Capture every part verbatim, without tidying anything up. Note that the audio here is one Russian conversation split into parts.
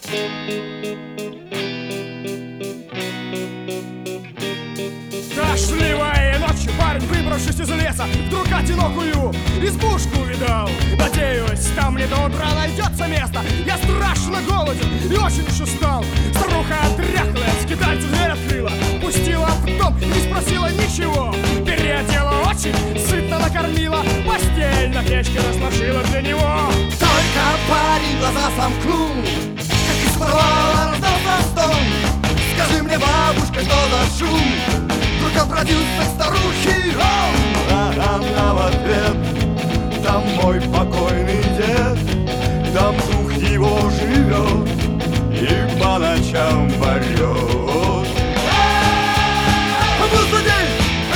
Дождливой ночью парень, выбравшись из леса, вдруг одинокую избушку увидал. Надеюсь, там мне до утра найдется место. Я страшно голоден и очень уж устал. Старуха дряхлая, скитальцу дверь открыла, пустила в дом, не спросила ничего. Переодела очень, сытно накормила, постель на печке разложила для него. Только парень глаза сомкнул, как из подвала раздался стон. Скажи мне, бабушка, что за шум? Вдруг обратился к старухе он. А она в ответ: там мой покойный дед, там дух его живет и по ночам поет. Он был злодей,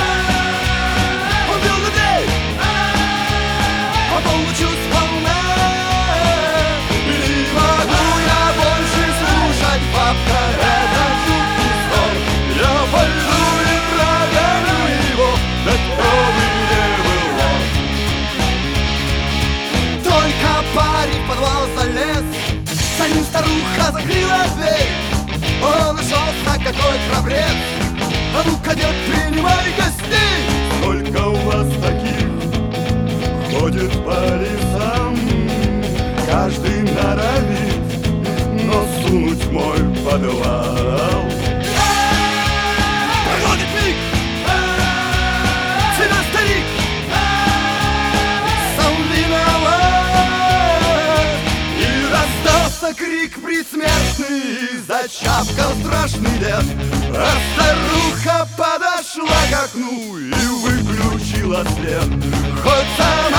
он бил людей, потом учусь волна. Не могу я больше слушать, бабка, этот жуткий сон. Я пойду и прогоню его, да кто бы не был он. Только парень в подвал залез, за ним старуха закрыла дверь. Он нашелся какой храбрец, а ну-ка, дед, принимай гостей. Сколько у вас таких ходит по лесам, каждый норовит нос сунуть в мой подвал. Проходит миг, тебя старик сам виноват. И раздался крик предсмертный, и зачавкал страшный лес. А старуха подошла к окну и выключила свет. Хоть за